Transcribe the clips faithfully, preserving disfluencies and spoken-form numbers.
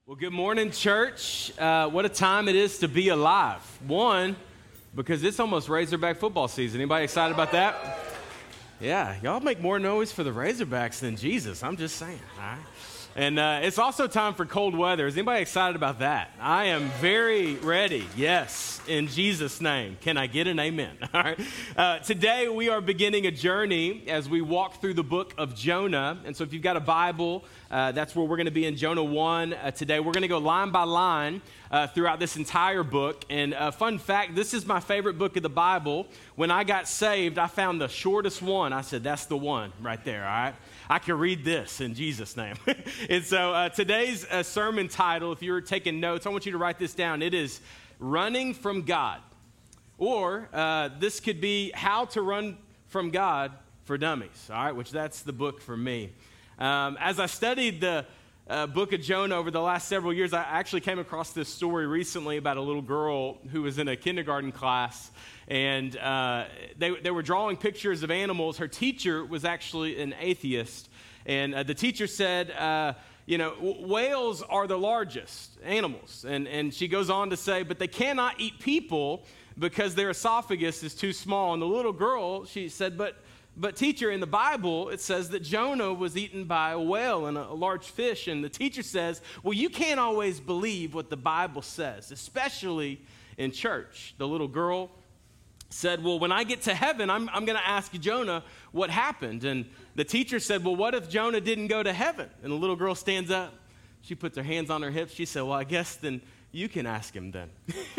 Well, good morning, church. Uh, what a time it is to be alive. One, because it's almost Razorback football season. Anybody excited about that? Yeah, y'all make more noise for the Razorbacks than Jesus. I'm just saying, all right? And uh, it's also time for cold weather. Is anybody excited about that? I am very ready. Yes, in Jesus' name. Can I get an amen? All right. Uh, today we are beginning a journey as we walk through the book of Jonah. And so if you've got a Bible, uh, that's where we're going to be in Jonah one uh, today. We're going to go line by line uh, throughout this entire book. And uh, fun fact, this is my favorite book of the Bible. When I got saved, I found the shortest one. I said, that's the one right there, all right? I can read this in Jesus' name. And so uh, today's uh, sermon title, if you're taking notes, I want you to write this down. It is Running from God. Or uh, this could be How to Run from God for Dummies, all right, which that's the book for me. Um, as I studied the uh, book of Jonah over the last several years, I actually came across this story recently about a little girl who was in a kindergarten class. And uh, they, they were drawing pictures of animals. Her teacher was actually an atheist. And uh, the teacher said, uh, you know, whales are the largest animals. And, and she goes on to say, but they cannot eat people because their esophagus is too small. And the little girl, she said, but, but teacher, in the Bible, it says that Jonah was eaten by a whale and a, a large fish. And the teacher says, well, you can't always believe what the Bible says, especially in church. The little girl said, well, when I get to heaven, I'm, I'm going to ask Jonah what happened. And the teacher said, well, what if Jonah didn't go to heaven? And the little girl stands up. She puts her hands on her hips. She said, well, I guess then you can ask him then.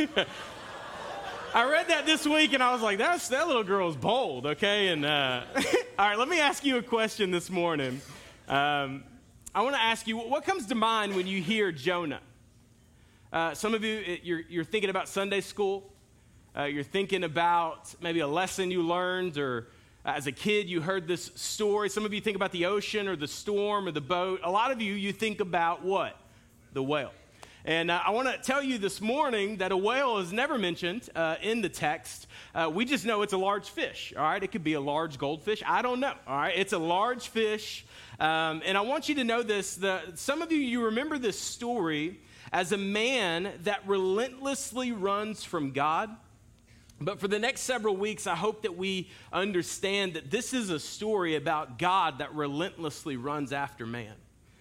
I read that this week, and I was like, That's, that little girl's bold, okay? And uh, all right, let me ask you a question this morning. Um, I want to ask you, what comes to mind when you hear Jonah? Uh, some of you, you're, you're thinking about Sunday school. Uh, you're thinking about maybe a lesson you learned, or uh, as a kid you heard this story. Some of you think about the ocean or the storm or the boat. A lot of you, you think about what? The whale. And uh, I want to tell you this morning that a whale is never mentioned uh, in the text. Uh, we just know it's a large fish, all right? It could be a large goldfish. I don't know, all right? It's a large fish. Um, and I want you to know this. The, some of you, you remember this story as a man that relentlessly runs from God. But for the next several weeks, I hope that we understand that this is a story about God that relentlessly runs after man.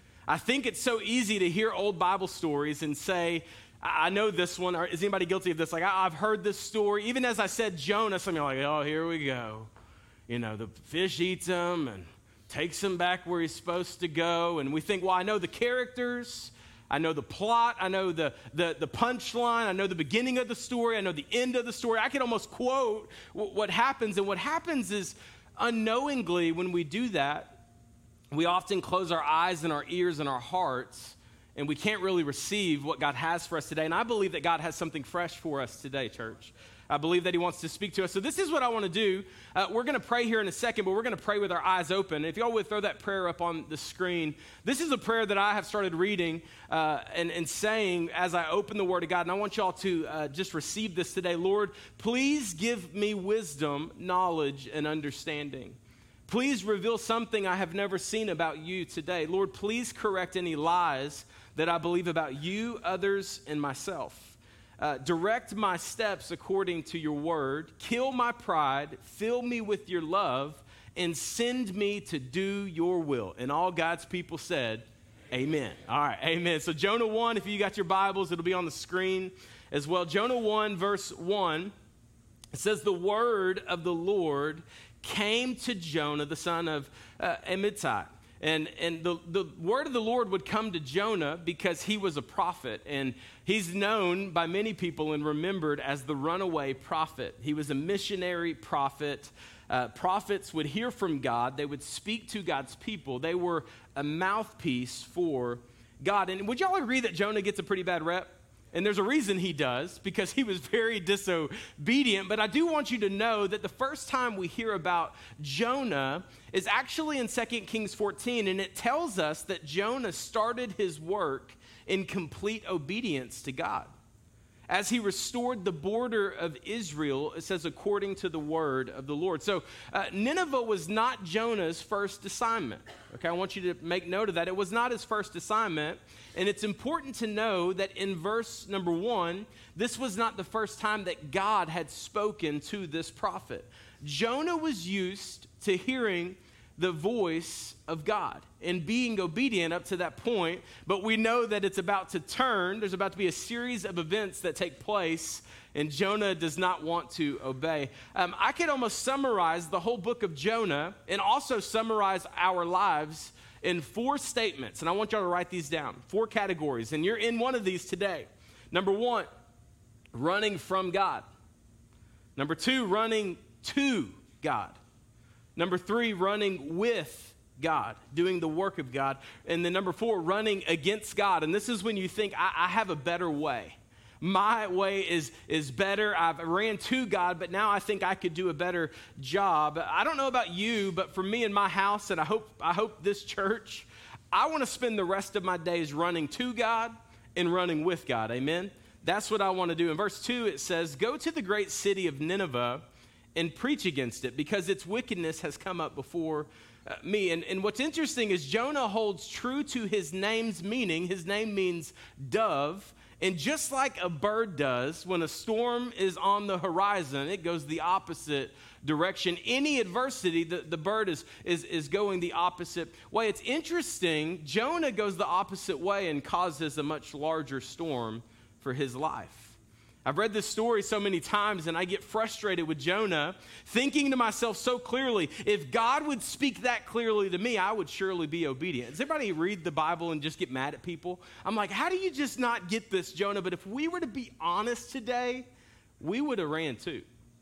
I think it's so easy to hear old Bible stories and say, I know this one, or is anybody guilty of this? Like, I've heard this story. Even as I said Jonah, some of you are like, oh, here we go. You know, the fish eats him and takes him back where he's supposed to go. And we think, well, I know the characters. I know the plot, I know the, the, the punchline, I know the beginning of the story, I know the end of the story. I can almost quote w- what happens. And what happens is, unknowingly, when we do that, we often close our eyes and our ears and our hearts, and we can't really receive what God has for us today. And I believe that God has something fresh for us today, church. I believe that he wants to speak to us. So this is what I want to do. Uh, we're going to pray here in a second, but we're going to pray with our eyes open. And if y'all would throw that prayer up on the screen. This is a prayer that I have started reading uh, and, and saying as I open the Word of God. And I want y'all to uh, just receive this today. Lord, please give me wisdom, knowledge, and understanding. Please reveal something I have never seen about you today. Lord, please correct any lies that I believe about you, others, and myself. Uh, direct my steps according to your word. Kill my pride. Fill me with your love. And send me to do your will. And all God's people said, amen. All right, amen. So Jonah one, if you got your Bibles, it'll be on the screen as well. Jonah one, verse one, it says, the word of the Lord came to Jonah, the son of uh, Amittai. And and the, the word of the Lord would come to Jonah because he was a prophet. And he's known by many people and remembered as the runaway prophet. He was a missionary prophet. Uh, prophets would hear from God. They would speak to God's people. They were a mouthpiece for God. And would y'all agree that Jonah gets a pretty bad rep? And there's a reason he does, because he was very disobedient. But I do want you to know that the first time we hear about Jonah is actually in Second Kings fourteen, and it tells us that Jonah started his work in complete obedience to God. as he restored the border of Israel, it says, according to the word of the Lord. So uh, Nineveh was not Jonah's first assignment. Okay, I want you to make note of that. It was not his first assignment. And it's important to know that in verse number one, this was not the first time that God had spoken to this prophet. Jonah was used to hearing the voice of God and being obedient up to that point, but we know that it's about to turn. There's about to be a series of events that take place, and Jonah does not want to obey. Um, I could almost summarize the whole book of Jonah and also summarize our lives in four statements, and I want y'all to write these down, four categories, and you're in one of these today. Number one, running from God. Number two, running to God. Number three, running with God, doing the work of God. And then number four, running against God. And this is when you think, I, I have a better way. My way is, is better. I've ran to God, but now I think I could do a better job. I don't know about you, but for me in my house, and I hope, I hope this church, I want to spend the rest of my days running to God and running with God. Amen? That's what I want to do. In verse two, it says, go to the great city of Nineveh and preach against it, because its wickedness has come up before uh, me. And, and what's interesting is Jonah holds true to his name's meaning. His name means dove. And just like a bird does, when a storm is on the horizon, it goes the opposite direction. Any adversity, the, the bird is, is, is going the opposite way. It's interesting, Jonah goes the opposite way and causes a much larger storm for his life. I've read this story so many times, and I get frustrated with Jonah, thinking to myself so clearly, if God would speak that clearly to me, I would surely be obedient. Does everybody read the Bible and just get mad at people? I'm like, how do you just not get this, Jonah? But if we were to be honest today, we would have ran too.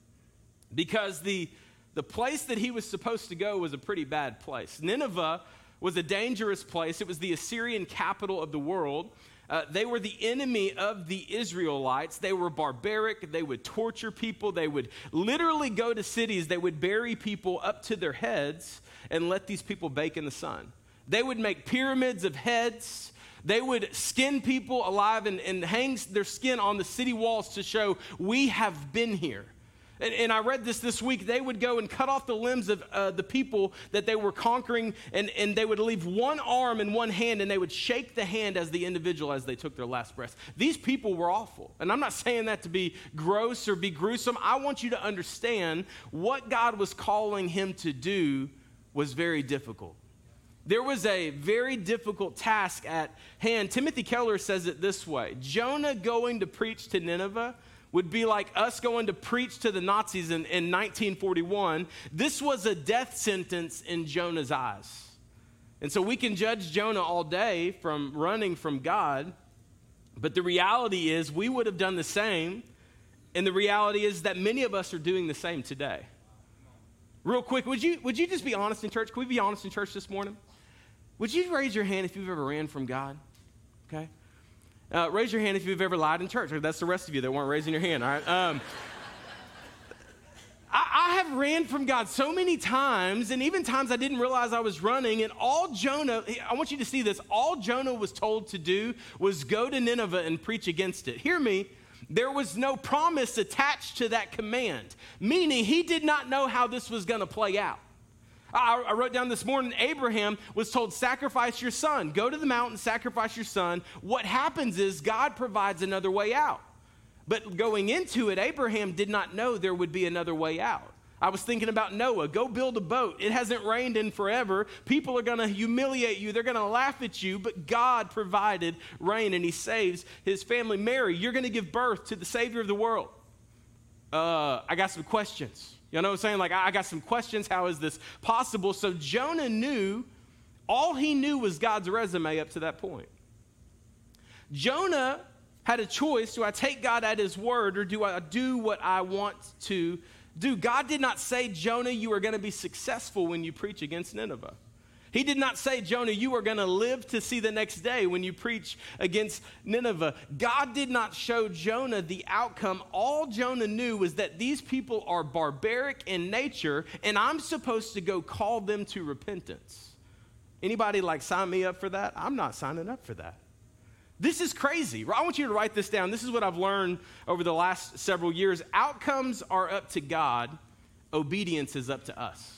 Because the, the place that he was supposed to go was a pretty bad place. Nineveh was a dangerous place. It was the Assyrian capital of the world. Uh, they were the enemy of the Israelites. They were barbaric. They would torture people. They would literally go to cities. They would bury people up to their heads and let these people bake in the sun. They would make pyramids of heads. They would skin people alive and, and hang their skin on the city walls to show, we have been here. And, and I read this this week. They would go and cut off the limbs of uh, the people that they were conquering, and, and they would leave one arm and one hand, and they would shake the hand as the individual as they took their last breath. These people were awful. And I'm not saying that to be gross or be gruesome. I want you to understand what God was calling him to do was very difficult. There was a very difficult task at hand. Timothy Keller says it this way: Jonah going to preach to Nineveh would be like us going to preach to the Nazis in, in nineteen forty-one. This was a death sentence in Jonah's eyes. And so we can judge Jonah all day from running from God, but the reality is we would have done the same, and the reality is that many of us are doing the same today. Real quick, would you, would you just be honest in church? Can we be honest in church this morning? Would you raise your hand if you've ever ran from God? Okay. Uh, raise your hand if you've ever lied in church. That's the rest of you that weren't raising your hand, all right? Um, I, I have ran from God so many times, and even times I didn't realize I was running, and all Jonah, I want you to see this, all Jonah was told to do was go to Nineveh and preach against it. Hear me. There was no promise attached to that command, meaning he did not know how this was going to play out. I wrote down this morning, Abraham was told, sacrifice your son. Go to the mountain, sacrifice your son. What happens is God provides another way out. But going into it, Abraham did not know there would be another way out. I was thinking about Noah. Go build a boat. It hasn't rained in forever. People are going to humiliate you. They're going to laugh at you. But God provided rain, and he saves his family. Mary, you're going to give birth to the Savior of the world. Uh, I got some questions. You know what I'm saying? Like, I got some questions. How is this possible? So Jonah knew, all he knew was God's resume up to that point. Jonah had a choice. Do I take God at his word, or do I do what I want to do? God did not say, Jonah, you are going to be successful when you preach against Nineveh. He did not say, Jonah, you are going to live to see the next day when you preach against Nineveh. God did not show Jonah the outcome. All Jonah knew was that these people are barbaric in nature, and I'm supposed to go call them to repentance. Anybody like sign me up for that? I'm not signing up for that. This is crazy. I want you to write this down. This is what I've learned over the last several years. Outcomes are up to God. Obedience is up to us.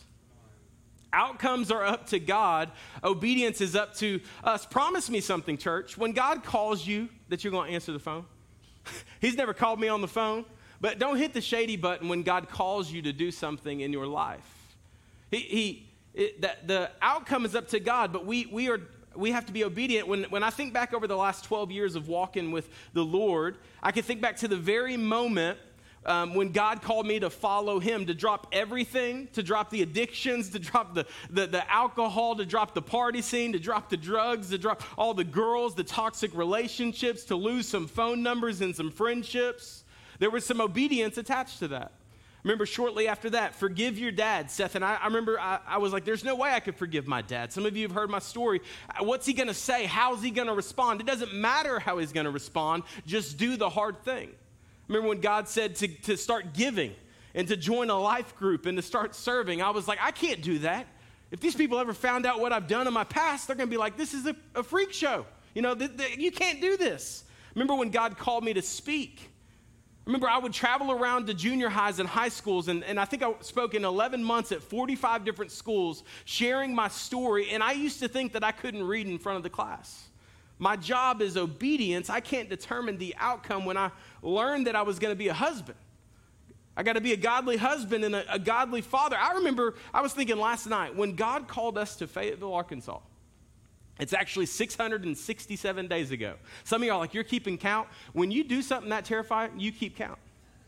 Outcomes are up to God. Obedience is up to us. Promise me something, church. When God calls you, that you're going to answer the phone. He's never called me on the phone. But don't hit the shady button when God calls you to do something in your life. He, he it, the, the outcome is up to God, but we we are we have to be obedient. When when I think back over the last twelve years of walking with the Lord, I can think back to the very moment um, when God called me to follow Him, to drop everything, to drop the addictions, to drop the, the, the alcohol, to drop the party scene, to drop the drugs, to drop all the girls, the toxic relationships, to lose some phone numbers and some friendships. There was some obedience attached to that. Remember, shortly after that, forgive your dad, Seth. And I, I remember I, I was like, there's no way I could forgive my dad. Some of you have heard my story. What's he going to say? How's he going to respond? It doesn't matter how he's going to respond. Just do the hard thing. Remember when God said to, to start giving and to join a life group and to start serving? I was like, I can't do that. If these people ever found out what I've done in my past, they're going to be like, this is a, a freak show. You know, th- th- you can't do this. Remember when God called me to speak? Remember, I would travel around to junior highs and high schools, and, and I think I spoke in eleven months at forty-five different schools, sharing my story, and I used to think that I couldn't read in front of the class. My job is obedience. I can't determine the outcome. When I learned that I was going to be a husband, I got to be a godly husband and a, a godly father. I remember, I was thinking last night, when God called us to Fayetteville, Arkansas, it's actually six hundred sixty-seven days ago. Some of you are like, you're keeping count. When you do something that terrifying, you keep count.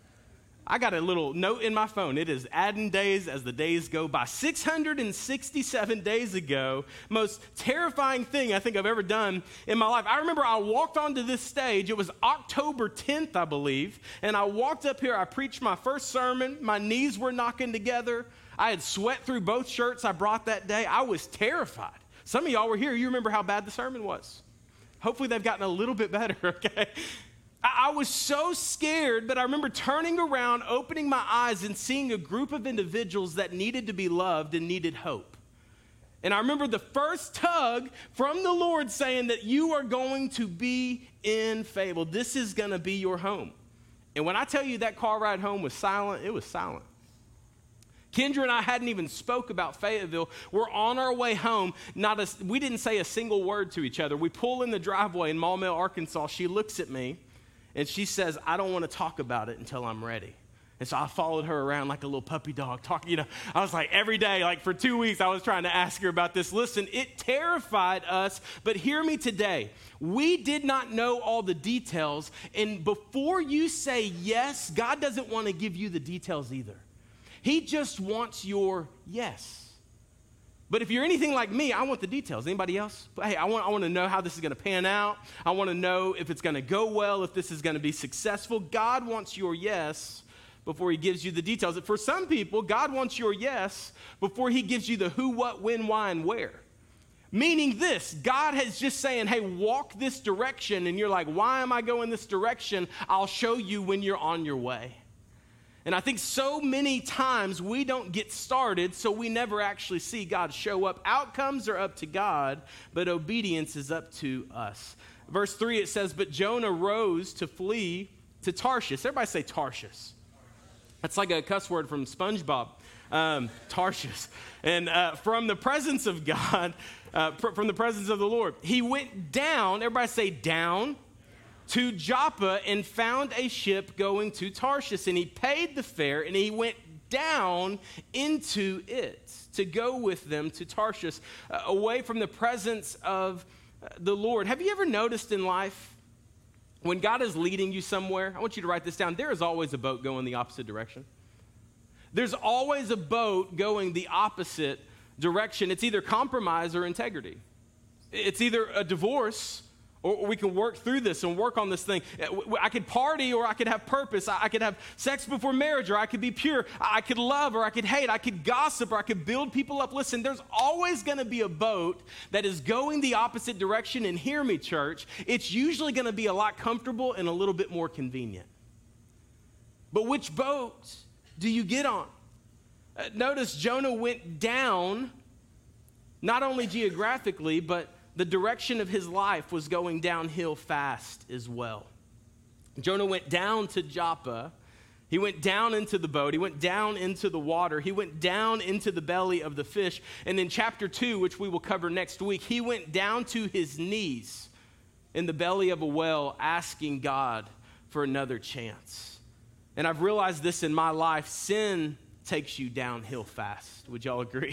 I got a little note in my phone. It is adding days as the days go by. six hundred sixty-seven days ago, most terrifying thing I think I've ever done in my life. I remember I walked onto this stage. It was October tenth, I believe. And I walked up here. I preached my first sermon. My knees were knocking together. I had sweat through both shirts I brought that day. I was terrified. Some of y'all were here. You remember how bad the sermon was. Hopefully they've gotten a little bit better, okay? I, I was so scared, but I remember turning around, opening my eyes, and seeing a group of individuals that needed to be loved and needed hope. And I remember the first tug from the Lord saying that you are going to be in Fayetteville. This is going to be your home. And when I tell you that car ride home was silent, it was silent. Kendra and I hadn't even spoke about Fayetteville. We're on our way home. Not a, we didn't say a single word to each other. We pull in the driveway in Maumelle, Arkansas. She looks at me, and she says, I don't want to talk about it until I'm ready. And so I followed her around like a little puppy dog talking. You know, I was like, every day, like for two weeks, I was trying to ask her about this. Listen, it terrified us, but hear me today. We did not know all the details, and before you say yes, God doesn't want to give you the details either. He just wants your yes. But if you're anything like me, I want the details. Anybody else? Hey, I want, I want to know how this is going to pan out. I want to know if it's going to go well, if this is going to be successful. God wants your yes before he gives you the details. For some people, God wants your yes before he gives you the who, what, when, why, and where. Meaning this, God is just saying, hey, walk this direction. And you're like, why am I going this direction? I'll show you when you're on your way. And I think so many times we don't get started, so we never actually see God show up. Outcomes are up to God, but obedience is up to us. Verse three, it says, but Jonah rose to flee to Tarshish. Everybody say Tarshish. That's like a cuss word from SpongeBob. Um, Tarshish. And uh, from the presence of God, uh, pr- from the presence of the Lord, he went down, everybody say down, to Joppa and found a ship going to Tarshish. And he paid the fare and he went down into it to go with them to Tarshish, uh, away from the presence of uh, the Lord. Have you ever noticed in life, when God is leading you somewhere, I want you to write this down, there is always a boat going the opposite direction. There's always a boat going the opposite direction. It's either compromise or integrity. It's either a divorce, or we can work through this and work on this thing. I could party, or I could have purpose. I could have sex before marriage, or I could be pure. I could love, or I could hate. I could gossip, or I could build people up. Listen, there's always going to be a boat that is going the opposite direction. And hear me, church, it's usually going to be a lot comfortable and a little bit more convenient. But which boat do you get on? Uh, notice Jonah went down, not only geographically, but the direction of his life was going downhill fast as well. Jonah went down to Joppa. He went down into the boat. He went down into the water. He went down into the belly of the fish. And in chapter two, which we will cover next week, he went down to his knees in the belly of a well, asking God for another chance. And I've realized this in my life: sin takes you downhill fast. Would y'all agree?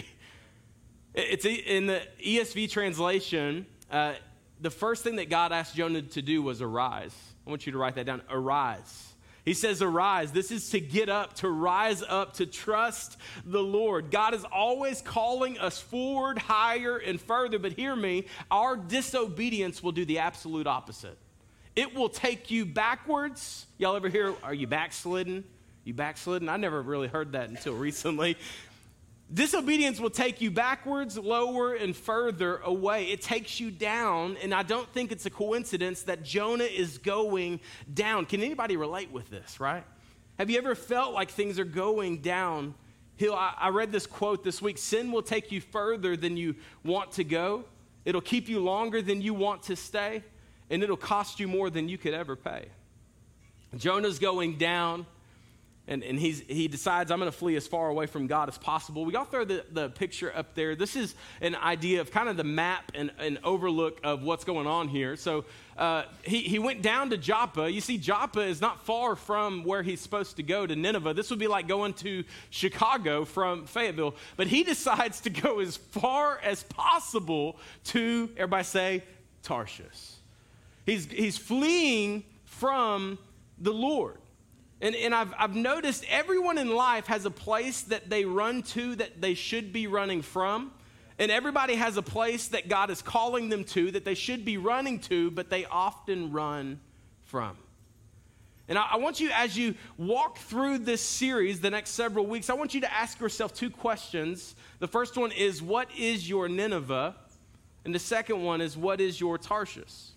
It's in the E S V translation. Uh, the first thing that God asked Jonah to do was arise. I want you to write that down. Arise. He says, arise. This is to get up, to rise up, to trust the Lord. God is always calling us forward, higher, and further. But hear me, our disobedience will do the absolute opposite. It will take you backwards. Y'all ever hear, are you backslidden? You backslidden? I never really heard that until recently. Disobedience will take you backwards, lower, and further away. It takes you down, and I don't think it's a coincidence that Jonah is going down. Can anybody relate with this, right? Have you ever felt like things are going downhill? I, I read this quote this week: sin will take you further than you want to go. It'll keep you longer than you want to stay, and it'll cost you more than you could ever pay. Jonah's going down. And, and he's, he decides, I'm going to flee as far away from God as possible. We all throw the, the picture up there. This is an idea of kind of the map and an overlook of what's going on here. So uh, he, he went down to Joppa. You see, Joppa is not far from where he's supposed to go, to Nineveh. This would be like going to Chicago from Fayetteville. But he decides to go as far as possible to, everybody say, Tarshish. He's, he's fleeing from the Lord. And, and I've, I've noticed everyone in life has a place that they run to that they should be running from. And everybody has a place that God is calling them to that they should be running to, but they often run from. And I, I want you, as you walk through this series the next several weeks, I want you to ask yourself two questions. The first one is, what is your Nineveh? And the second one is, what is your Tarshish?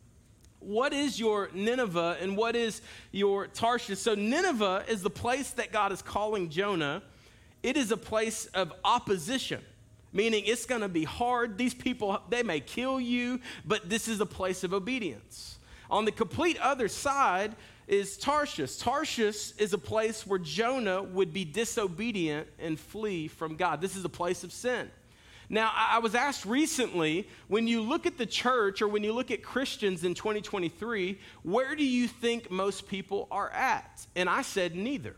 What is your Nineveh and what is your Tarshish? So Nineveh is the place that God is calling Jonah. It is a place of opposition, meaning it's going to be hard. These people, they may kill you, but this is a place of obedience. On the complete other side is Tarshish. Tarshish is a place where Jonah would be disobedient and flee from God. This is a place of sin. Now, I was asked recently, when you look at the church or when you look at Christians in twenty twenty-three, where do you think most people are at? And I said, neither.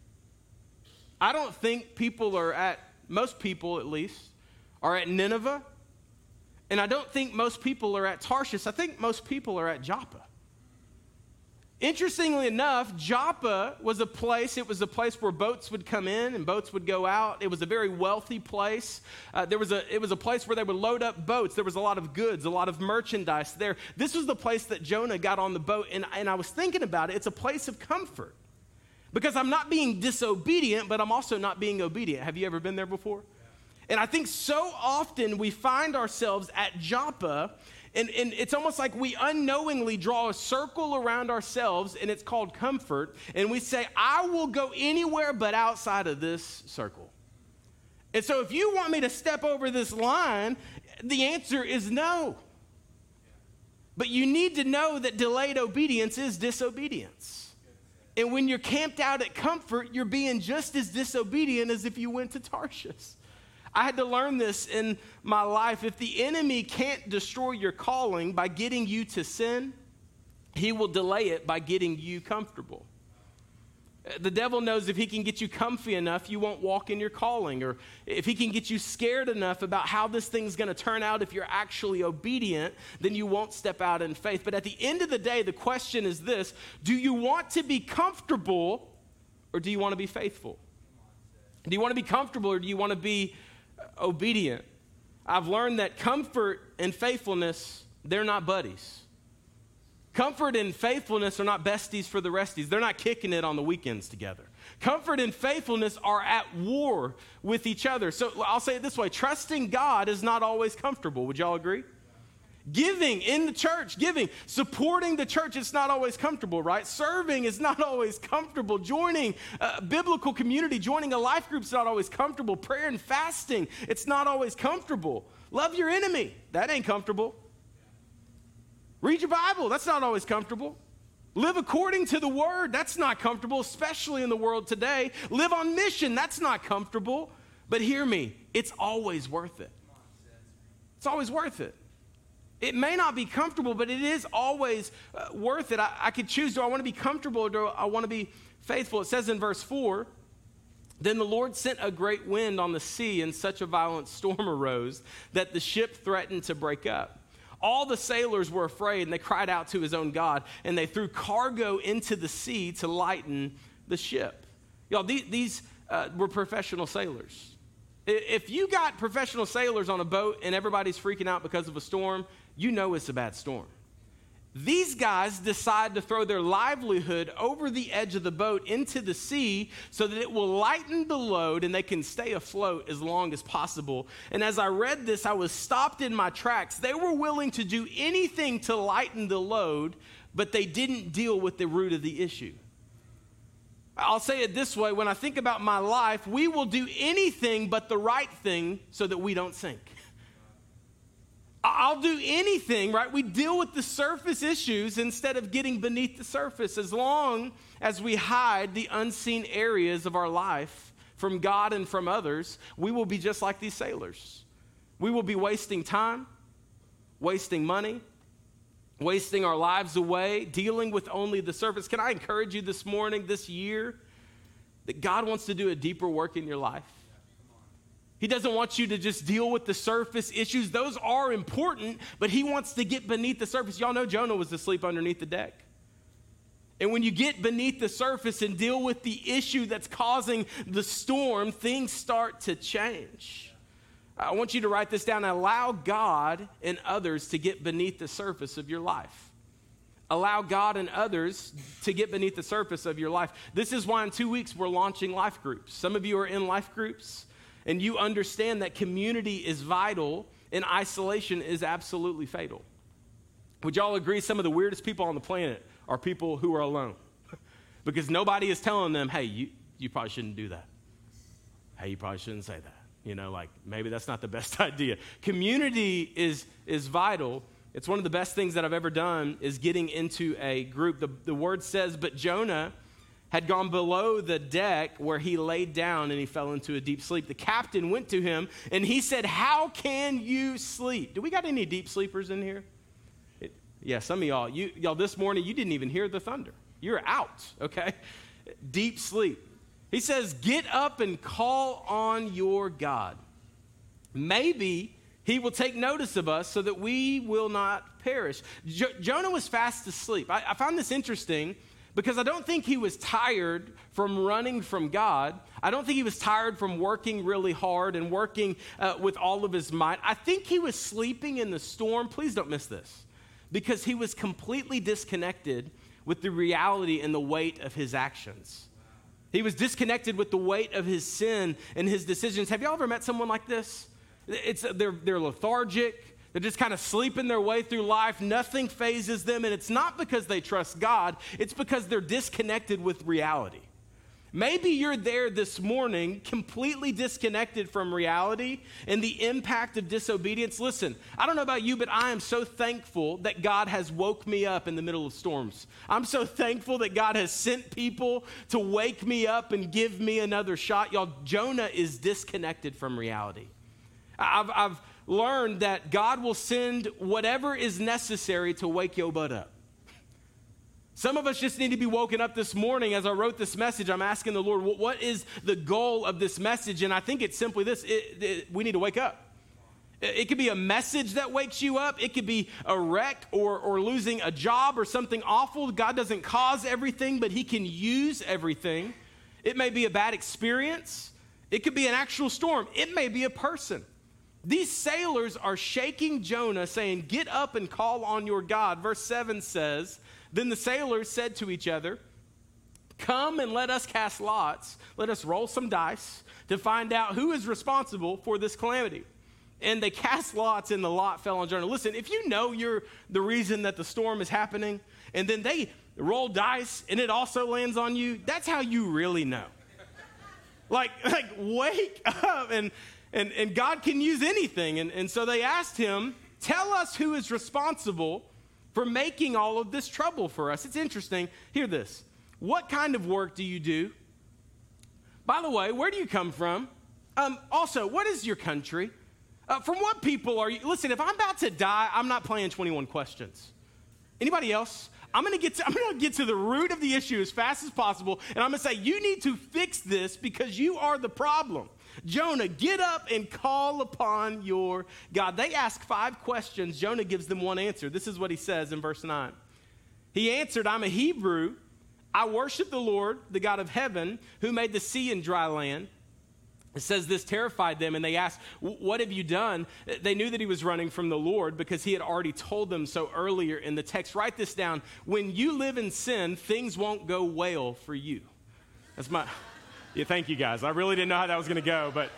I don't think people are at, most people at least, are at Nineveh. And I don't think most people are at Tarshish. I think most people are at Joppa. Interestingly enough, Joppa was a place, it was a place where boats would come in and boats would go out. It was a very wealthy place. Uh, there was a, it was a place where they would load up boats. There was a lot of goods, a lot of merchandise there. This was the place that Jonah got on the boat, and, and I was thinking about it. It's a place of comfort because I'm not being disobedient, but I'm also not being obedient. Have you ever been there before? And I think so often we find ourselves at Joppa, and, and it's almost like we unknowingly draw a circle around ourselves, and it's called comfort, and we say, I will go anywhere but outside of this circle. And so if you want me to step over this line, the answer is no. But you need to know that delayed obedience is disobedience. And when you're camped out at comfort, you're being just as disobedient as if you went to Tarshish. I had to learn this in my life. If the enemy can't destroy your calling by getting you to sin, he will delay it by getting you comfortable. The devil knows if he can get you comfy enough, you won't walk in your calling. Or if he can get you scared enough about how this thing's going to turn out if you're actually obedient, then you won't step out in faith. But at the end of the day, the question is this: do you want to be comfortable or do you want to be faithful? Do you want to be comfortable or do you want to be obedient? I've learned that comfort and faithfulness, they're not buddies. Comfort and faithfulness are not besties for the resties. They're not kicking it on the weekends together. Comfort and faithfulness are at war with each other. So I'll say it this way: trusting God is not always comfortable. Would y'all agree? Giving in the church, giving, supporting the church, it's not always comfortable, right? Serving is not always comfortable. Joining a biblical community, joining a life group is not always comfortable. Prayer and fasting, it's not always comfortable. Love your enemy, that ain't comfortable. Read your Bible. That's not always comfortable. Live according to the word. That's not comfortable, especially in the world today. Live on mission. That's not comfortable. But hear me, it's always worth it. It's always worth it. It may not be comfortable, but it is always uh, worth it. I, I could choose, do I want to be comfortable or do I want to be faithful? It says in verse four, then the Lord sent a great wind on the sea, and such a violent storm arose that the ship threatened to break up. All the sailors were afraid, and they cried out to his own God, and they threw cargo into the sea to lighten the ship. Y'all, these, these uh, were professional sailors. If you got professional sailors on a boat and everybody's freaking out because of a storm, you know it's a bad storm. These guys decide to throw their livelihood over the edge of the boat into the sea so that it will lighten the load and they can stay afloat as long as possible. And as I read this, I was stopped in my tracks. They were willing to do anything to lighten the load, but they didn't deal with the root of the issue. I'll say it this way. When I think about my life, we will do anything but the right thing so that we don't sink. I'll do anything, right? We deal with the surface issues instead of getting beneath the surface. As long as we hide the unseen areas of our life from God and from others, we will be just like these sailors. We will be wasting time, wasting money, wasting our lives away, dealing with only the surface. Can I encourage you this morning, this year, that God wants to do a deeper work in your life? He doesn't want you to just deal with the surface issues. Those are important, but he wants to get beneath the surface. Y'all know Jonah was asleep underneath the deck. And when you get beneath the surface and deal with the issue that's causing the storm, things start to change. I want you to write this down. Allow God and others to get beneath the surface of your life. Allow God and others to get beneath the surface of your life. This is why in two weeks we're launching life groups. Some of you are in life groups, and you understand that community is vital and isolation is absolutely fatal. Would y'all agree some of the weirdest people on the planet are people who are alone? Because nobody is telling them, hey, you, you probably shouldn't do that. Hey, you probably shouldn't say that. You know, like maybe that's not the best idea. Community is, is vital. It's one of the best things that I've ever done is getting into a group. The, the word says, but Jonah had gone below the deck where he laid down and he fell into a deep sleep. The captain went to him and he said, how can you sleep? Do we got any deep sleepers in here? It, yeah, some of y'all, you, y'all this morning, you didn't even hear the thunder. You're out, okay? Deep sleep. He says, get up and call on your God. Maybe he will take notice of us so that we will not perish. Jo- Jonah was fast asleep. I, I found this interesting because I don't think he was tired from running from God. I don't think he was tired from working really hard and working uh, with all of his might. I think he was sleeping in the storm. Please don't miss this. Because he was completely disconnected with the reality and the weight of his actions. He was disconnected with the weight of his sin and his decisions. Have y'all ever met someone like this? It's, they're, they're lethargic. They're just kind of sleeping their way through life. Nothing phases them. And it's not because they trust God. It's because they're disconnected with reality. Maybe you're there this morning completely disconnected from reality and the impact of disobedience. Listen, I don't know about you, but I am so thankful that God has woke me up in the middle of storms. I'm so thankful that God has sent people to wake me up and give me another shot. Y'all, Jonah is disconnected from reality. I've, I've learned that God will send whatever is necessary to wake your butt up. Some of us just need to be woken up this morning. As I wrote this message, I'm asking the Lord, what is the goal of this message? And I think it's simply this. It, it, we need to wake up. It, it could be a message that wakes you up. It could be a wreck or, or losing a job or something awful. God doesn't cause everything, but he can use everything. It may be a bad experience. It could be an actual storm. It may be a person. These sailors are shaking Jonah, saying, get up and call on your God. Verse seven says, then the sailors said to each other, come and let us cast lots. Let us roll some dice to find out who is responsible for this calamity. And they cast lots and the lot fell on Jonah. Listen, if you know you're the reason that the storm is happening, and then they roll dice and it also lands on you, that's how you really know. Like, like wake up. And, and, and God can use anything. And, and so they asked him, tell us who is responsible for making all of this trouble for us. It's interesting. Hear this. What kind of work do you do? By the way, where do you come from? Um, also, what is your country? Uh, from what people are you? Listen, if I'm about to die, I'm not playing twenty-one questions. Anybody else? I'm going to get to, I'm going to get to the root of the issue as fast as possible, and I'm going to say, you need to fix this because you are the problem. Jonah, get up and call upon your God. They ask five questions. Jonah gives them one answer. This is what he says in verse nine. He answered, I'm a Hebrew. I worship the Lord, the God of heaven, who made the sea and dry land. It says this terrified them, and they asked, what have you done? They knew that he was running from the Lord because he had already told them so earlier in the text. Write this down. When you live in sin, things won't go well for you. That's my, yeah, thank you guys. I really didn't know how that was going to go, but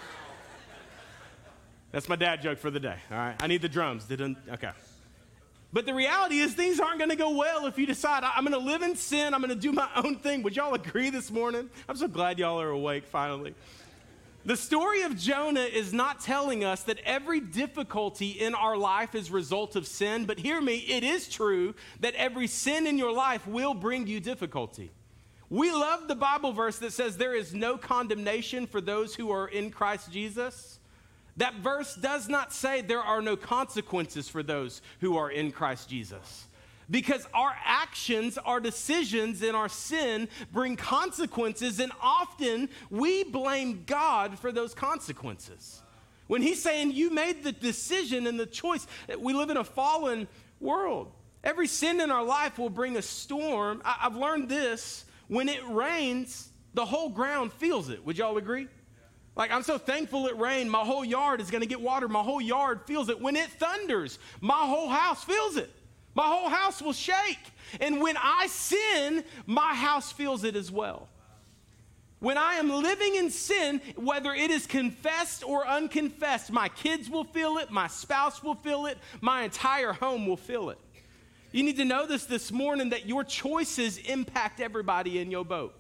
that's my dad joke for the day, all right? I need the drums. Didn't, okay. But the reality is things aren't going to go well if you decide, I'm going to live in sin, I'm going to do my own thing. Would y'all agree this morning? I'm so glad y'all are awake finally. The story of Jonah is not telling us that every difficulty in our life is a result of sin, but hear me, it is true that every sin in your life will bring you difficulty. We love the Bible verse that says there is no condemnation for those who are in Christ Jesus. That verse does not say there are no consequences for those who are in Christ Jesus. Because our actions, our decisions, and our sin bring consequences, and often we blame God for those consequences. When he's saying you made the decision and the choice, we live in a fallen world. Every sin in our life will bring a storm. I- I've learned this, when it rains, the whole ground feels it. Would y'all agree? Like, I'm so thankful it rained. My whole yard is going to get water. My whole yard feels it. When it thunders, my whole house feels it. My whole house will shake. And when I sin, my house feels it as well. When I am living in sin, whether it is confessed or unconfessed, my kids will feel it, my spouse will feel it, my entire home will feel it. You need to know this this morning, that your choices impact everybody in your boat.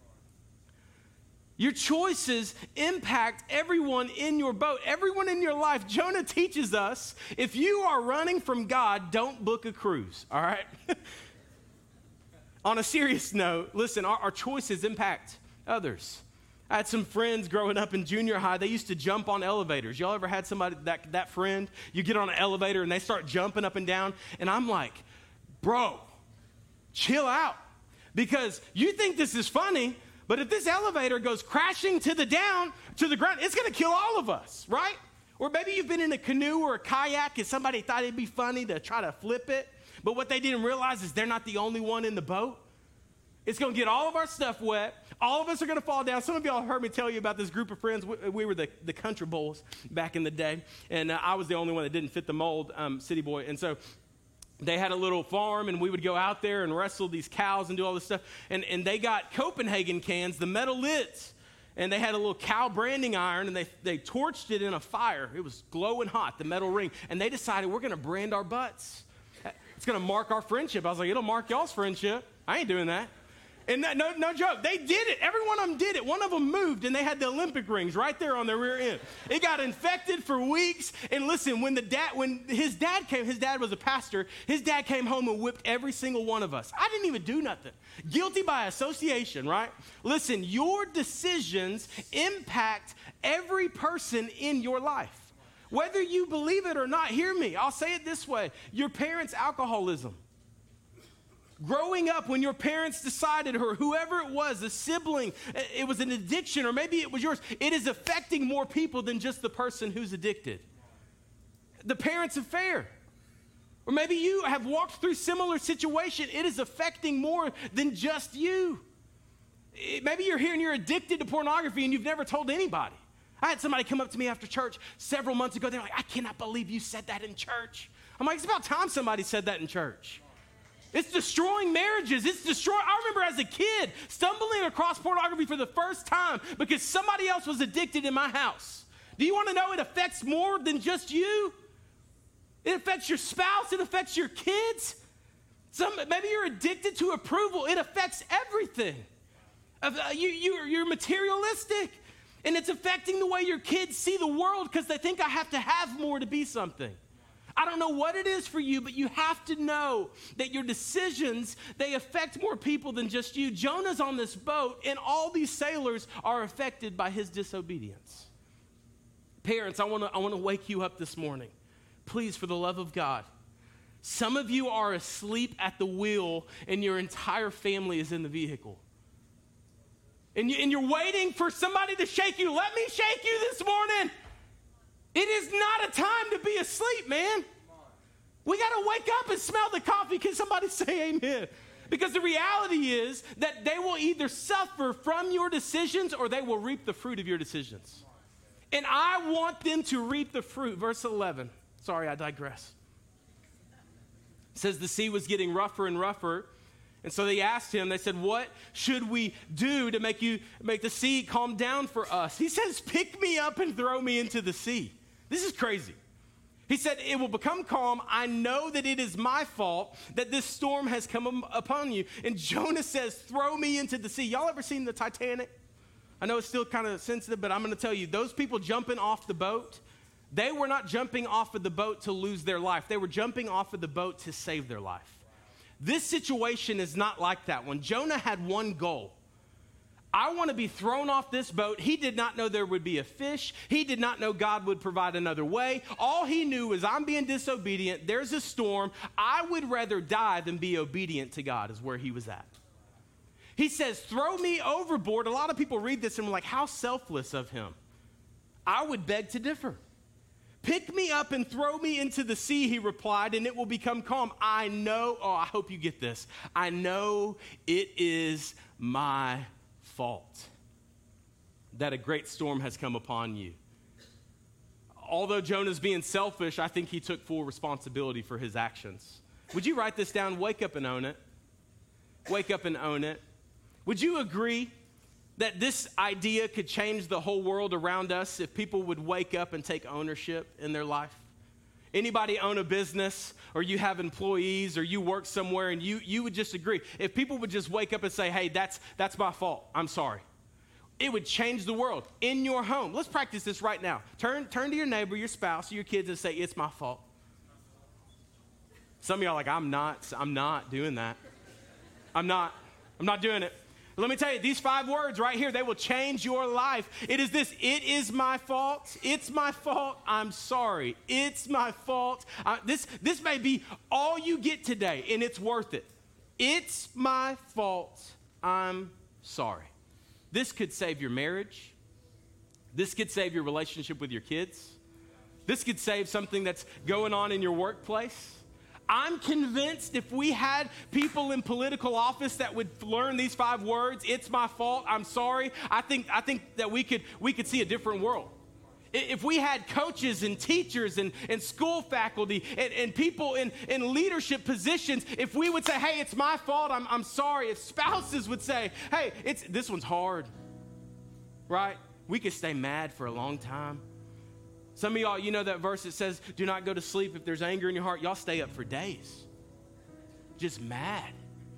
Your choices impact everyone in your boat, everyone in your life. Jonah teaches us, if you are running from God, don't book a cruise, all right? On a serious note, listen, our, our choices impact others. I had some friends growing up in junior high. They used to jump on elevators. Y'all ever had somebody, that, that friend, you get on an elevator and they start jumping up and down, and I'm like, bro, chill out. Because you think this is funny, but if this elevator goes crashing to the down, to the ground, it's going to kill all of us, right? Or maybe you've been in a canoe or a kayak and somebody thought it'd be funny to try to flip it, but what they didn't realize is they're not the only one in the boat. It's going to get all of our stuff wet. All of us are going to fall down. Some of y'all heard me tell you about this group of friends. We, we were the, the country boys back in the day, and uh, I was the only one that didn't fit the mold, um, city boy. And so they had a little farm, and we would go out there and wrestle these cows and do all this stuff. And, and they got Copenhagen cans, the metal lids, and they had a little cow branding iron, and they, they torched it in a fire. It was glowing hot, the metal ring. And they decided, we're going to brand our butts. It's going to mark our friendship. I was like, it'll mark y'all's friendship. I ain't doing that. And that, no, no joke, they did it. Every one of them did it. One of them moved, and they had the Olympic rings right there on their rear end. It got infected for weeks. And listen, when the dad, when his dad came, his dad was a pastor. His dad came home and whipped every single one of us. I didn't even do nothing. Guilty by association, right? Listen, your decisions impact every person in your life. Whether you believe it or not, hear me. I'll say it this way. Your parents' alcoholism. Growing up, when your parents decided, or whoever it was, a sibling, it was an addiction, or maybe it was yours, it is affecting more people than just the person who's addicted. The parents' affair. Or maybe you have walked through similar situation. It is affecting more than just you. It, maybe you're here and you're addicted to pornography and you've never told anybody. I had somebody come up to me after church several months ago. They're like, I cannot believe you said that in church. I'm like, it's about time somebody said that in church. It's destroying marriages. It's destroying. I remember as a kid stumbling across pornography for the first time because somebody else was addicted in my house. Do you want to know it affects more than just you? It affects your spouse. It affects your kids. Some, maybe you're addicted to approval. It affects everything. Uh, you, you, you're materialistic, and it's affecting the way your kids see the world because they think I have to have more to be something. I don't know what it is for you, but you have to know that your decisions, they affect more people than just you. Jonah's on this boat, and all these sailors are affected by his disobedience. Parents, I want to I want to wake you up this morning. Please, for the love of God. Some of you are asleep at the wheel, and your entire family is in the vehicle. And, you, and you're waiting for somebody to shake you. Let me shake you this morning. It is not a time to be asleep, man. We got to wake up and smell the coffee. Can somebody say amen? Because the reality is that they will either suffer from your decisions or they will reap the fruit of your decisions. And I want them to reap the fruit. Verse eleven. Sorry, I digress. It says the sea was getting rougher and rougher. And so they asked him, they said, what should we do to make you make the sea calm down for us? He says, pick me up and throw me into the sea. This is crazy. He said, it will become calm. I know that it is my fault that this storm has come upon you. And Jonah says, throw me into the sea. Y'all ever seen the Titanic? I know it's still kind of sensitive, but I'm going to tell you, those people jumping off the boat, they were not jumping off of the boat to lose their life. They were jumping off of the boat to save their life. This situation is not like that one. Jonah had one goal. I want to be thrown off this boat. He did not know there would be a fish. He did not know God would provide another way. All he knew is I'm being disobedient. There's a storm. I would rather die than be obedient to God is where he was at. He says, throw me overboard. A lot of people read this and are like, how selfless of him. I would beg to differ. Pick me up and throw me into the sea, he replied, and it will become calm. I know, oh, I hope you get this. I know it is my fault that a great storm has come upon you. Although Jonah's being selfish, I think he took full responsibility for his actions. Would you write this down? Wake up and own it. Wake up and own it. Would you agree that this idea could change the whole world around us if people would wake up and take ownership in their life? Anybody own a business, or you have employees, or you work somewhere, and you, you would just agree. If people would just wake up and say, hey, that's, that's my fault, I'm sorry. It would change the world in your home. Let's practice this right now. Turn, turn to your neighbor, your spouse, or your kids and say, it's my fault. Some of y'all are like, I'm not, I'm not doing that. I'm not, I'm not doing it. Let me tell you, these five words right here, they will change your life. It is this, it is my fault. It's my fault. I'm sorry. It's my fault. Uh, this, this may be all you get today, and it's worth it. It's my fault. I'm sorry. This could save your marriage. This could save your relationship with your kids. This could save something that's going on in your workplace. I'm convinced if we had people in political office that would learn these five words, it's my fault, I'm sorry, I think, I think that we could, we could see a different world. If we had coaches and teachers and, and school faculty and, and people in, in leadership positions, if we would say, hey, it's my fault, I'm, I'm sorry. If spouses would say, hey, it's, this one's hard, right? We could stay mad for a long time. Some of y'all, you know that verse that says, do not go to sleep if there's anger in your heart. Y'all stay up for days. Just mad.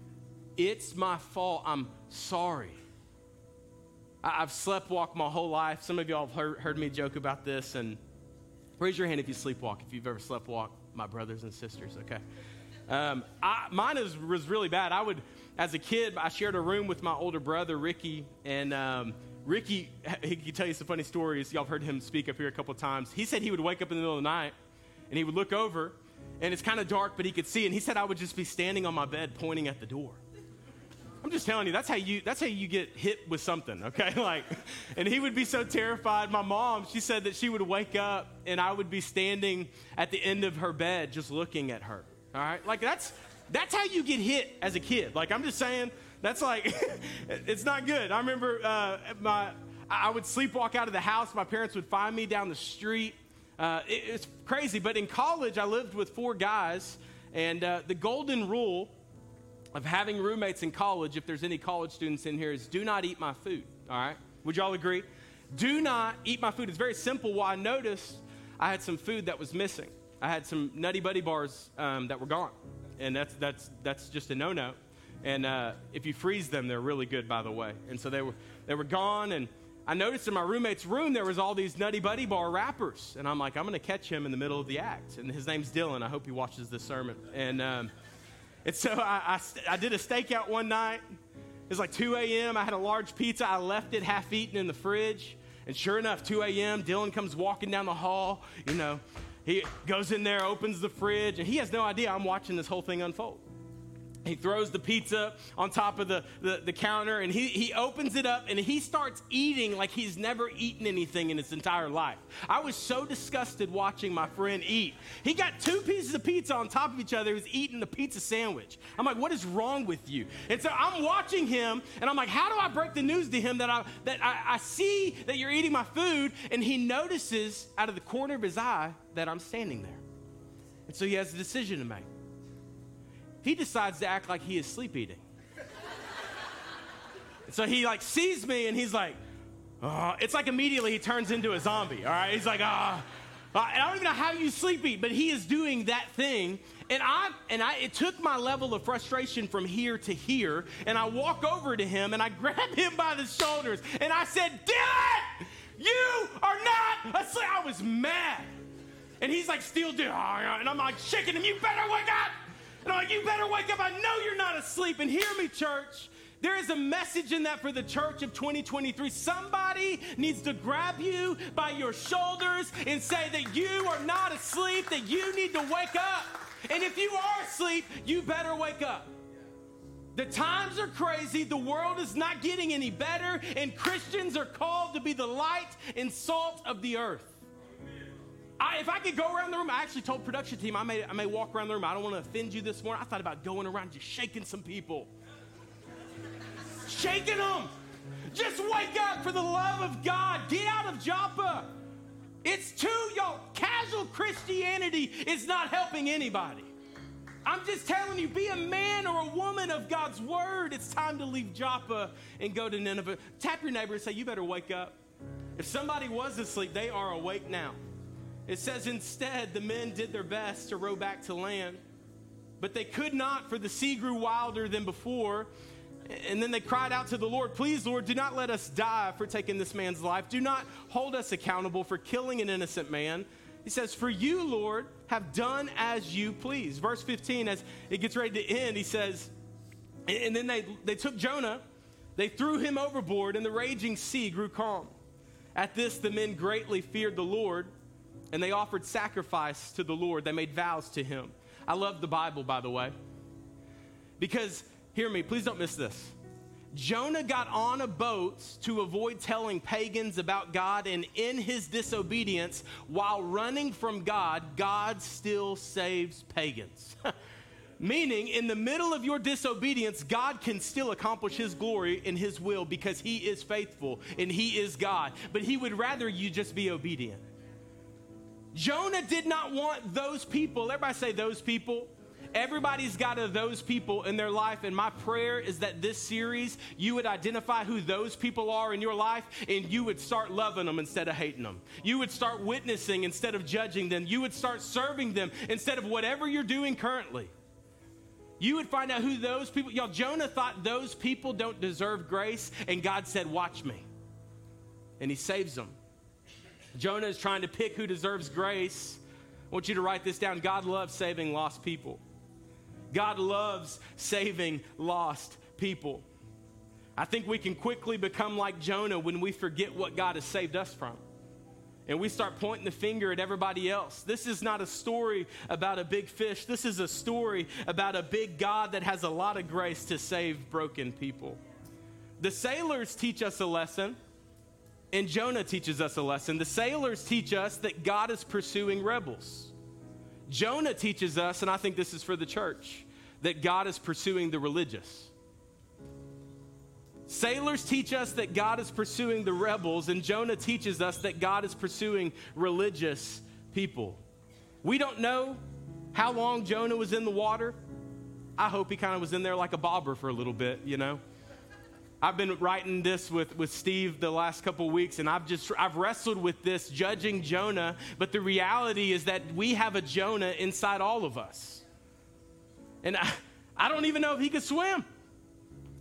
It's my fault. I'm sorry. I- I've sleptwalked my whole life. Some of y'all have heard, heard me joke about this. And raise your hand if you sleepwalk, if you've ever sleptwalked, my brothers and sisters, okay? Um, I, mine is, was really bad. I would, as a kid, I shared a room with my older brother, Ricky, and um, Ricky, he can tell you some funny stories. Y'all have heard him speak up here a couple of times. He said he would wake up in the middle of the night, and he would look over, and it's kind of dark, but he could see, and he said I would just be standing on my bed pointing at the door. I'm just telling you, that's how you that's how you get hit with something, okay? Like, and he would be so terrified. My mom, she said that she would wake up, and I would be standing at the end of her bed just looking at her, all right? Like, that's that's how you get hit as a kid. Like, I'm just saying, that's like, it's not good. I remember uh, my, I would sleepwalk out of the house. My parents would find me down the street. Uh, it, it's crazy. But in college, I lived with four guys. And uh, the golden rule of having roommates in college, if there's any college students in here, is do not eat my food. All right? Would y'all agree? Do not eat my food. It's very simple. Well, I noticed I had some food that was missing. I had some Nutty Buddy bars um, that were gone. And that's, that's, that's just a no-no. And uh, if you freeze them, they're really good, by the way. And so they were they were gone, and I noticed in my roommate's room there was all these Nutty Buddy Bar wrappers. And I'm like, I'm going to catch him in the middle of the act. And his name's Dylan. I hope he watches this sermon. And, um, and so I, I, I did a stakeout one night. It was like two a.m. I had a large pizza. I left it half eaten in the fridge. And sure enough, two a.m., Dylan comes walking down the hall. You know, he goes in there, opens the fridge, and he has no idea I'm watching this whole thing unfold. He throws the pizza on top of the, the, the counter, and he, he opens it up, and he starts eating like he's never eaten anything in his entire life. I was so disgusted watching my friend eat. He got two pieces of pizza on top of each other. He was eating the pizza sandwich. I'm like, what is wrong with you? And so I'm watching him, and I'm like, how do I break the news to him that I that I, I see that you're eating my food? And he notices out of the corner of his eye that I'm standing there. And so he has a decision to make. He decides to act like he is sleep eating. And so he like sees me and he's like, oh, it's like immediately he turns into a zombie, all right? He's like, ah, oh. And I don't even know how you sleep eat, but he is doing that thing. And I, and I, it took my level of frustration from here to here, and I walk over to him and I grab him by the shoulders and I said, Dylan, you are not asleep. I was mad. And he's like still doing, oh, and I'm like shaking him, you better wake up. And I'm like, you better wake up. I know you're not asleep. And hear me, church. There is a message in that for the church of twenty twenty-three. Somebody needs to grab you by your shoulders and say that you are not asleep, that you need to wake up. And if you are asleep, you better wake up. The times are crazy. The world is not getting any better. And Christians are called to be the light and salt of the earth. I, if I could go around the room, I actually told production team I may, I may walk around the room. I don't want to offend you this morning. I thought about going around just shaking some people. Shaking them. Just wake up for the love of God. Get out of Joppa. It's too, y'all, casual Christianity is not helping anybody. I'm just telling you, be a man or a woman of God's word. It's time to leave Joppa and go to Nineveh. Tap your neighbor and say, you better wake up. If somebody was asleep, they are awake now. It says, instead, the men did their best to row back to land, but they could not, for the sea grew wilder than before. And then they cried out to the Lord, please, Lord, do not let us die for taking this man's life. Do not hold us accountable for killing an innocent man. He says, for you, Lord, have done as you please. Verse fifteen, as it gets ready to end, he says, and then they, they took Jonah, they threw him overboard, and the raging sea grew calm. At this, the men greatly feared the Lord, and they offered sacrifice to the Lord. They made vows to him. I love the Bible, by the way, because, hear me, please don't miss this. Jonah got on a boat to avoid telling pagans about God, and in his disobedience, while running from God, God still saves pagans. Meaning, in the middle of your disobedience, God can still accomplish his glory and his will because he is faithful and he is God. But he would rather you just be obedient. Jonah did not want those people. Everybody say those people. Everybody's got a those people in their life, and my prayer is that this series, you would identify who those people are in your life, and you would start loving them instead of hating them. You would start witnessing instead of judging them. You would start serving them instead of whatever you're doing currently. You would find out who those people, y'all, Jonah thought those people don't deserve grace, and God said, watch me. And he saves them. Jonah is trying to pick who deserves grace. I want you to write this down. God loves saving lost people. God loves saving lost people. I think we can quickly become like Jonah when we forget what God has saved us from. And we start pointing the finger at everybody else. This is not a story about a big fish. This is a story about a big God that has a lot of grace to save broken people. The sailors teach us a lesson. And Jonah teaches us a lesson. The sailors teach us that God is pursuing rebels. Jonah teaches us, and I think this is for the church, that God is pursuing the religious. Sailors teach us that God is pursuing the rebels, and Jonah teaches us that God is pursuing religious people. We don't know how long Jonah was in the water. I hope he kind of was in there like a bobber for a little bit, you know. I've been writing this with, with Steve the last couple of weeks, and I've just I've wrestled with this, judging Jonah, but the reality is that we have a Jonah inside all of us. And I, I don't even know if he could swim.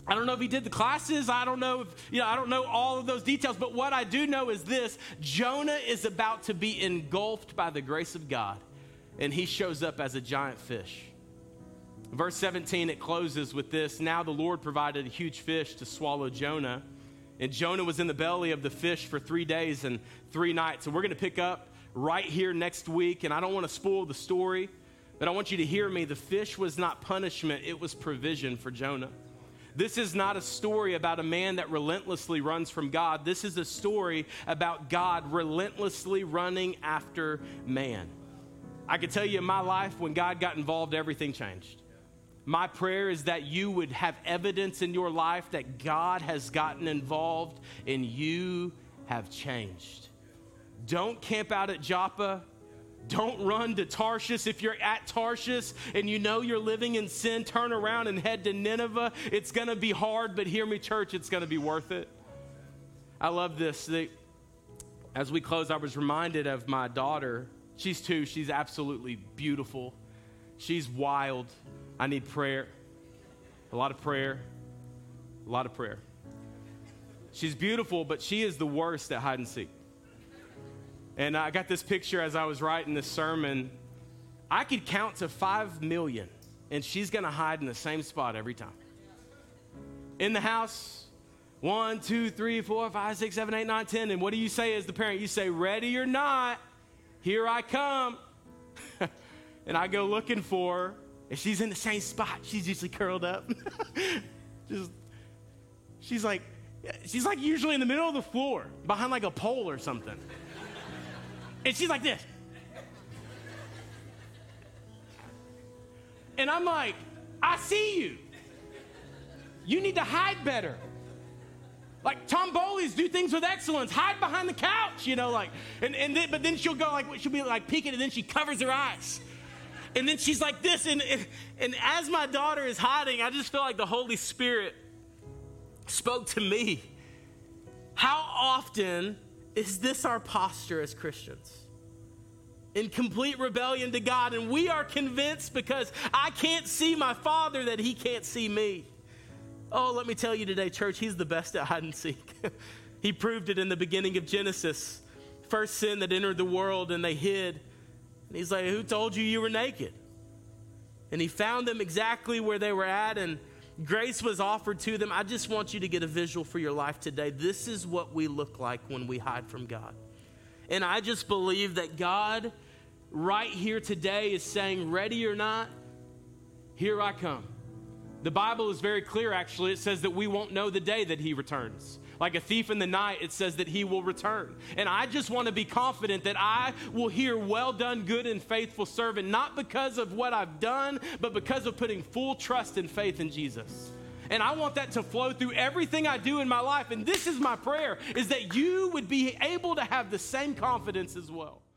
I don't know if he did the classes. I don't know if, you know, I don't know all of those details. But what I do know is this: Jonah is about to be engulfed by the grace of God, and he shows up as a giant fish. Verse seventeen, it closes with this: now the Lord provided a huge fish to swallow Jonah, and Jonah was in the belly of the fish for three days and three nights. And we're going to pick up right here next week, and I don't want to spoil the story, but I want you to hear me. The fish was not punishment, it was provision for Jonah. This is not a story about a man that relentlessly runs from God. This is a story about God relentlessly running after man. I can tell you in my life, when God got involved, everything changed. My prayer is that you would have evidence in your life that God has gotten involved and you have changed. Don't camp out at Joppa. Don't run to Tarshish. If you're at Tarshish and you know you're living in sin, turn around and head to Nineveh. It's going to be hard, but hear me, church, it's going to be worth it. I love this. As we close, I was reminded of my daughter. She's two. She's absolutely beautiful. She's wild. I need prayer. A lot of prayer. A lot of prayer. She's beautiful, but she is the worst at hide and seek. And I got this picture as I was writing this sermon. I could count to five million, and she's going to hide in the same spot every time. In the house, one, two, three, four, five, six, seven, eight, nine, ten. And what do you say as the parent? You say, ready or not, here I come. And I go looking for her, and she's in the same spot. She's usually curled up. Just, she's like, she's like usually in the middle of the floor, behind like a pole or something. And she's like this. And I'm like, I see you. You need to hide better. Like Tom Bowley's do things with excellence. Hide behind the couch, you know, like, and, and then, but then she'll go like, she'll be like peeking, and then she covers her eyes. And then she's like this. And, and, and as my daughter is hiding, I just feel like the Holy Spirit spoke to me. How often is this our posture as Christians? In complete rebellion to God, and we are convinced because I can't see my Father that he can't see me. Oh, let me tell you today, church, he's the best at hide and seek. He proved it in the beginning of Genesis. First sin that entered the world, and they hid. And he's like, who told you you were naked? And he found them exactly where they were at, and grace was offered to them. I just want you to get a visual for your life today. This is what we look like when we hide from God. And I just believe that God right here today is saying, ready or not, here I come. The Bible is very clear, actually. It says that we won't know the day that he returns. Like a thief in the night, it says that he will return. And I just want to be confident that I will hear, well done, good and faithful servant, not because of what I've done, but because of putting full trust and faith in Jesus. And I want that to flow through everything I do in my life. And this is my prayer, is that you would be able to have the same confidence as well.